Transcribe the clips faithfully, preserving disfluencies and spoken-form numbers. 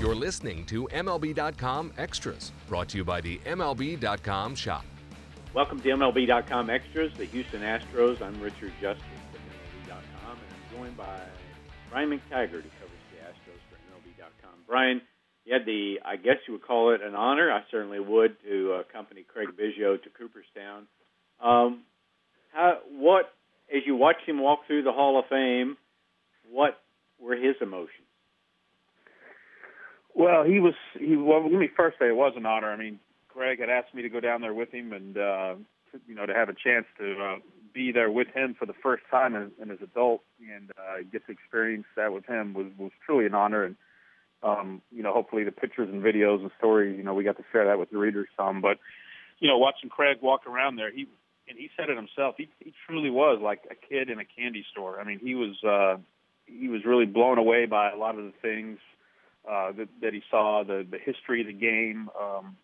You're listening to M L B dot com Extras, brought to you by the M L B dot com shop. Welcome to M L B dot com Extras, the Houston Astros. I'm Richard Justice from M L B dot com, and I'm joined by Brian McTaggart, who covers the Astros for M L B dot com. Brian, you had the, I guess you would call it an honor, I certainly would, to accompany Craig Biggio to Cooperstown. Um, how, what, as you watched him walk through the Hall of Fame, what were his emotions? Well, he was, he, well, let me first say it was an honor. I mean, Craig had asked me to go down there with him and, uh, you know, to have a chance to uh, be there with him for the first time in, in his adult and uh, get to experience that with him was, was truly an honor. And, um, you know, hopefully the pictures and videos and stories, you know, we got to share that with the readers some. But, you know, watching Craig walk around there, he, and he said it himself, he, he truly was like a kid in a candy store. I mean, he was, uh, he was really blown away by a lot of the things uh, that, that he saw, the, the history of the game, um,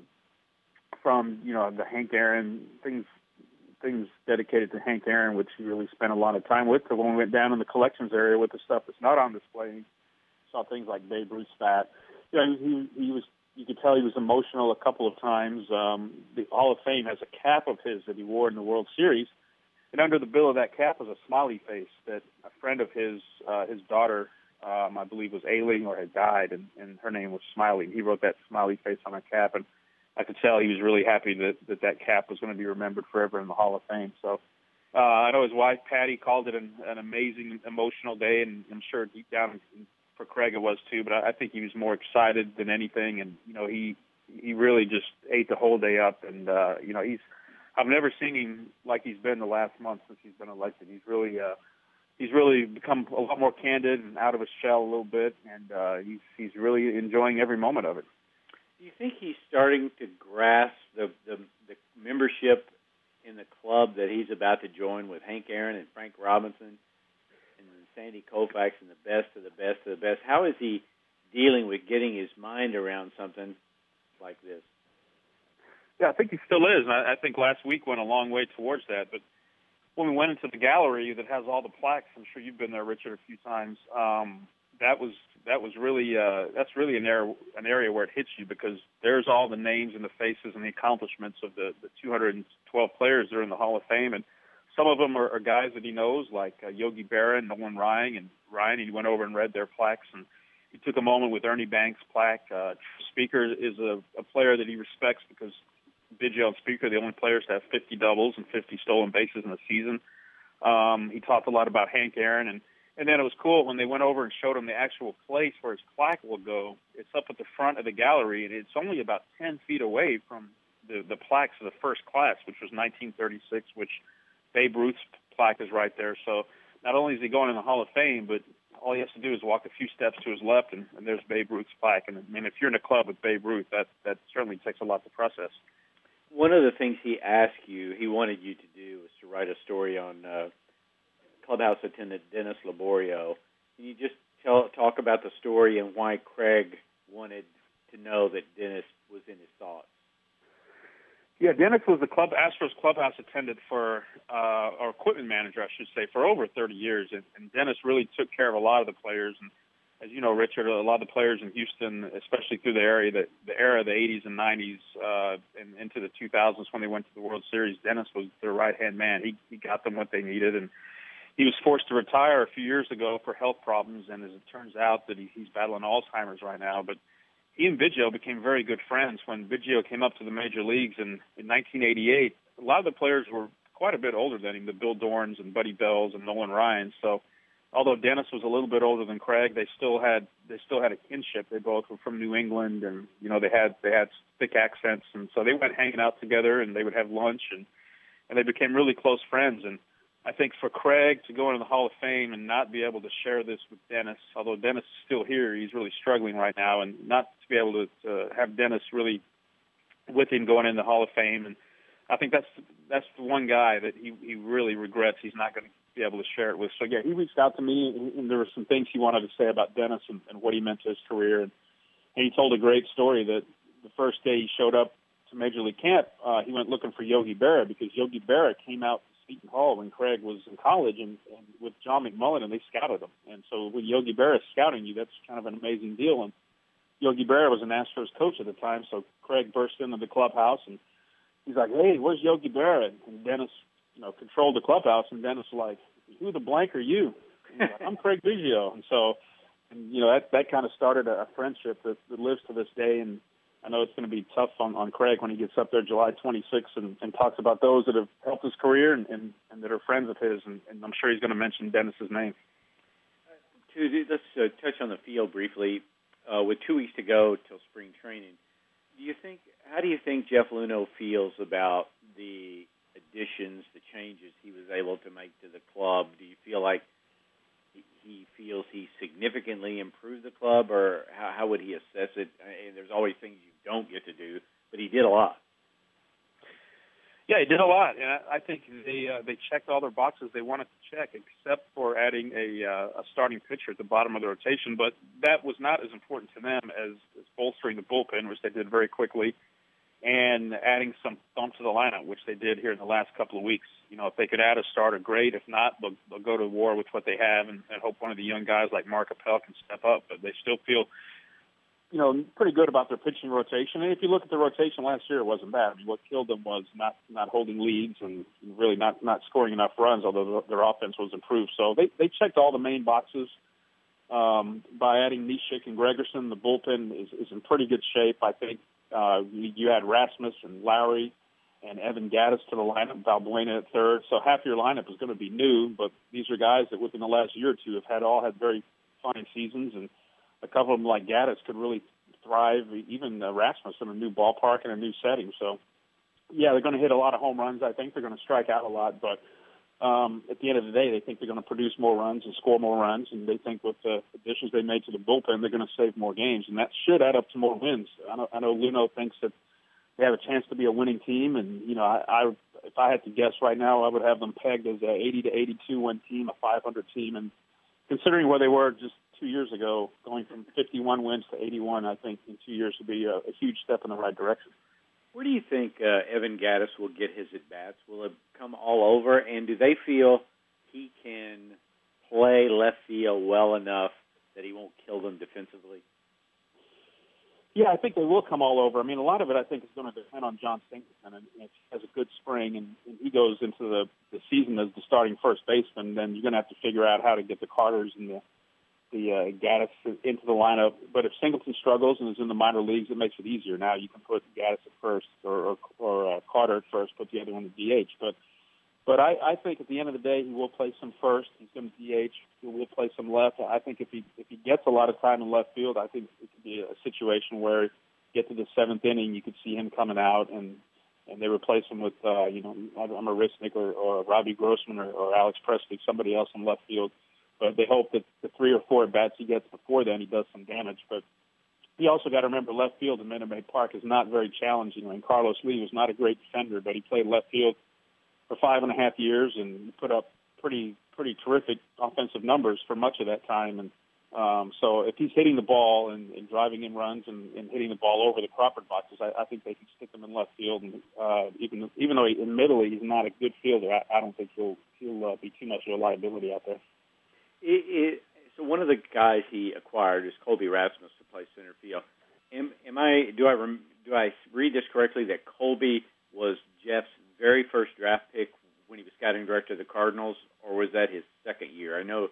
from, you know, the Hank Aaron, things things dedicated to Hank Aaron, which he really spent a lot of time with, to when we went down in the collections area with the stuff that's not on display. Saw things like Babe Ruth's bat. You know, he, he was, you could tell he was emotional a couple of times. Um, the Hall of Fame has a cap of his that he wore in the World Series, and under the bill of that cap was a smiley face that a friend of his, uh, his daughter, um, I believe, was ailing or had died, and, and her name was Smiley. He wrote that smiley face on her cap, and I could tell he was really happy that that, that cap was going to be remembered forever in the Hall of Fame. So uh, I know his wife, Patty, called it an, an amazing, emotional day, and I'm sure deep down for Craig it was too, but I, I think he was more excited than anything, and, you know, he he really just ate the whole day up, and, uh, you know, he's I've never seen him like he's been the last month since he's been elected. He's really uh, he's really become a lot more candid and out of his shell a little bit, and uh, he's he's really enjoying every moment of it. Do you think he's starting to grasp the, the the membership in the club that he's about to join with Hank Aaron and Frank Robinson and Sandy Koufax and the best of the best of the best? How is he dealing with getting his mind around something like this? Yeah, I think he still is. I, I think last week went a long way towards that. But when we went into the gallery that has all the plaques, I'm sure you've been there, Richard, a few times. Um, that was that was really uh, that's really an area an area where it hits you, because there's all the names and the faces and the accomplishments of the, the two hundred twelve players that are in the Hall of Fame, and some of them are, are guys that he knows, like uh, Yogi Berra and Nolan Ryan. And Ryan, he went over and read their plaques, and he took a moment with Ernie Banks' plaque. Uh, Speaker is a, a player that he respects because Biggio and Speaker are the only players to have fifty doubles and fifty stolen bases in a season. Um, he talked a lot about Hank Aaron, and, and then it was cool when they went over and showed him the actual place where his plaque will go. It's up at the front of the gallery, and it's only about ten feet away from the, the plaques of the first class, which was nineteen thirty-six, which Babe Ruth's plaque is right there. So not only is he going in the Hall of Fame, but all he has to do is walk a few steps to his left, and, and there's Babe Ruth's plaque. And I mean, if you're in a club with Babe Ruth, that, that certainly takes a lot to process. One of the things he asked you, he wanted you to do, was to write a story on uh, clubhouse attendant Dennis Laborio. Can you just tell, talk about the story and why Craig wanted to know that Dennis was in his thoughts? Yeah, Dennis was the club Astros clubhouse attendant for, uh, or equipment manager, I should say, for over thirty years. And, and Dennis really took care of a lot of the players. And as you know, Richard, a lot of the players in Houston, especially through the area, the, the era of the eighties and nineties uh, and into the two thousands when they went to the World Series, Dennis was their right-hand man. He, he got them what they needed. And he was forced to retire a few years ago for health problems. And as it turns out, that he, he's battling Alzheimer's right now. But he and Biggio became very good friends when Biggio came up to the major leagues in, in nineteen eighty-eight. A lot of the players were quite a bit older than him, the Bill Dorns and Buddy Bells and Nolan Ryan. So although Dennis was a little bit older than Craig, they still had they still had a kinship. They both were from New England, and you know they had they had thick accents, and so they went hanging out together, and they would have lunch, and and they became really close friends. And I think for Craig to go into the Hall of Fame and not be able to share this with Dennis, although Dennis is still here, he's really struggling right now, and not to be able to uh, have Dennis really with him going in the Hall of Fame. And I think that's that's the one guy that he, he really regrets he's not going to be able to share it with. So, yeah, he reached out to me, and, and there were some things he wanted to say about Dennis and, and what he meant to his career. And, and he told a great story that the first day he showed up to Major League Camp, uh, he went looking for Yogi Berra because Yogi Berra came out Seton Hall when Craig was in college and, and with John McMullen, and they scouted him. And so with Yogi Berra scouting you, that's kind of an amazing deal. And Yogi Berra was an Astros coach at the time, so Craig burst into the clubhouse, and he's like, "Hey, where's Yogi Berra?" And Dennis, you know, controlled the clubhouse, and Dennis was like, "Who the blank are you?" And he's like, "I'm Craig Biggio." And so, and, you know, that, that kind of started a, a friendship that, that lives to this day, and I know it's going to be tough on, on Craig when he gets up there July twenty-sixth and, and talks about those that have helped his career and, and, and that are friends of his, and, and I'm sure he's going to mention Dennis's name. To, let's uh, touch on the field briefly. Uh, with two weeks to go till spring training, do you think? How do you think Jeff Luhnow feels about the additions, the changes he was able to make to the club? Do you feel like he feels he significantly improved the club, or how, how would he assess it? I mean, there's always things you don't get to do, but he did a lot. Yeah, he did a lot, and I, I think they uh, they checked all their boxes they wanted to check, except for adding a, uh, a starting pitcher at the bottom of the rotation. But that was not as important to them as, as bolstering the bullpen, which they did very quickly, and adding some thump to the lineup, which they did here in the last couple of weeks. You know, if they could add a starter, great. If not, they'll, they'll go to war with what they have and, and hope one of the young guys like Mark Appel can step up. But they still feel, you know, pretty good about their pitching rotation. And if you look at the rotation last year, it wasn't bad. I mean, what killed them was not, not holding leads and really not, not scoring enough runs, although their offense was improved. So they, they checked all the main boxes. Um, by adding Neshek and Gregerson, the bullpen is, is in pretty good shape. I think uh, you, you had Rasmus and Lowry and Evan Gattis to the lineup, Valbuena at third. So half your lineup is going to be new, but these are guys that within the last year or two have had all had very fine seasons, and a couple of them, like Gattis, could really thrive, even uh, Rasmus, in a new ballpark and a new setting. So, yeah, they're going to hit a lot of home runs. I think they're going to strike out a lot, but um, at the end of the day, they think they're going to produce more runs and score more runs, and they think with the additions they made to the bullpen, they're going to save more games, and that should add up to more wins. I know, I know Luhnow thinks that they have a chance to be a winning team, and, you know, I, I if I had to guess right now, I would have them pegged as a eighty to eighty-two win team, a five hundred team, and considering where they were just two years ago, going from fifty-one wins to eighty-one, I think in two years would be a, a huge step in the right direction. Where do you think uh, Evan Gattis will get his at-bats? Will it come all over? And do they feel he can play left field well enough that he won't kill them defensively? Yeah, I think they will come all over. I mean, a lot of it, I think, is going to depend on John Singleton. And if he has a good spring and, and he goes into the, the season as the starting first baseman, then you're going to have to figure out how to get the Carters and the the uh, Gattis into the lineup. But if Singleton struggles and is in the minor leagues, it makes it easier. Now you can put Gattis at first or, or, or uh, Carter at first, put the other one at D H. But but I, I think at the end of the day, he will play some first. He's going to D H. He will play some left. I think if he if he gets a lot of time in left field, I think it could be a situation where get to the seventh inning, you could see him coming out and and they replace him with uh, you know I'm a Risnick or, or Robbie Grossman or, or Alex Presley, somebody else in left field. But they hope that the three or four at-bats he gets before then, he does some damage. But you also got to remember left field in Minute Maid Park is not very challenging. I mean, Carlos Lee was not a great defender, but he played left field for five and a half years and put up pretty pretty terrific offensive numbers for much of that time. And um, so if he's hitting the ball and, and driving in runs and, and hitting the ball over the Crawford boxes, I, I think they can stick him in left field. And uh, even even though he, admittedly he's not a good fielder, I, I don't think he'll he'll uh, be too much of a liability out there. It, it, so one of the guys he acquired is Colby Rasmus to play center field. Am, am I do I rem, do I read this correctly that Colby was Jeff's very first draft pick when he was scouting director of the Cardinals, or was that his second year? I know.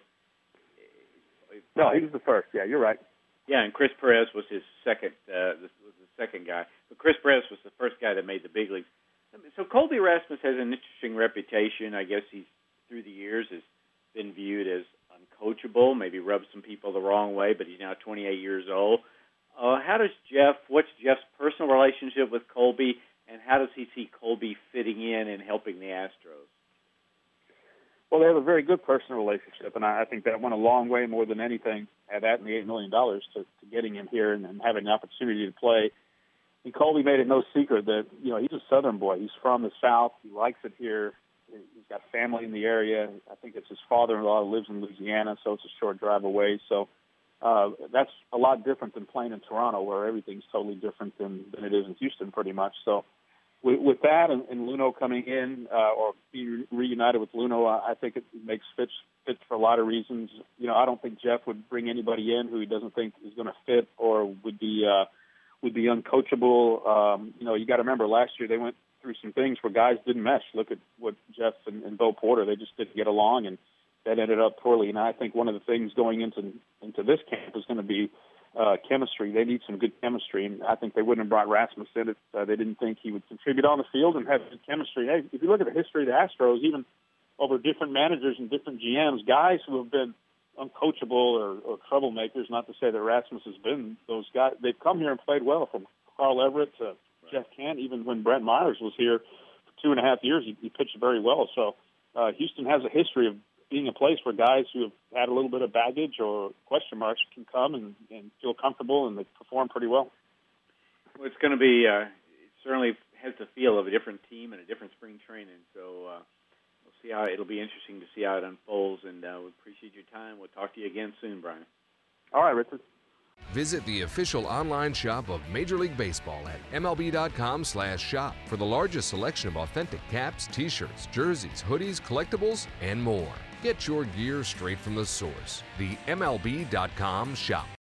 No, he was the first. Yeah, you're right. Yeah, and Chris Perez was his second. Uh, this was the second guy, but Chris Perez was the first guy that made the big leagues. So Colby Rasmus has an interesting reputation. I guess he's through the years has been viewed as uncoachable, maybe rubbed some people the wrong way, but he's now twenty-eight years old. Uh, how does Jeff, what's Jeff's personal relationship with Colby, and how does he see Colby fitting in and helping the Astros? Well, they have a very good personal relationship, and I, I think that went a long way more than anything, at that and the eight million dollars to, to getting him here and, and having the opportunity to play. And Colby made it no secret that, you know, he's a Southern boy. He's from the South. He likes it here. He's got family in the area. I think it's his father-in-law who lives in Louisiana, so it's a short drive away. So uh, that's a lot different than playing in Toronto, where everything's totally different than, than it is in Houston, pretty much. So with, with that and, and Luhnow coming in uh, or being reunited with Luhnow, I think it makes Fitz fits for a lot of reasons. You know, I don't think Jeff would bring anybody in who he doesn't think is going to fit or would be uh, would be uncoachable. Um, you know, you got to remember last year they went through some things where guys didn't mesh. Look at what Jeff and, and Bo Porter, they just didn't get along, and that ended up poorly. And I think one of the things going into into this camp is going to be uh, chemistry. They need some good chemistry, and I think they wouldn't have brought Rasmus in if uh, they didn't think he would contribute on the field and have good chemistry. Hey, if you look at the history of the Astros, even over different managers and different G Ms, guys who have been uncoachable or, or troublemakers, not to say that Rasmus has been those guys, they've come here and played well, from Carl Everett to Jeff Kent. Even when Brent Myers was here for two and a half years, he, he pitched very well. So uh, Houston has a history of being a place where guys who have had a little bit of baggage or question marks can come and, and feel comfortable, and they perform pretty well. Well, it's going to be, uh, it certainly has the feel of a different team and a different spring training. So uh, we'll see how, it'll be interesting to see how it unfolds, and uh, we appreciate your time. We'll talk to you again soon, Brian. All right, Richard. Visit the official online shop of Major League Baseball at M L B dot com slash shop for the largest selection of authentic caps, t-shirts, jerseys, hoodies, collectibles, and more. Get your gear straight from the source. The M L B dot com shop.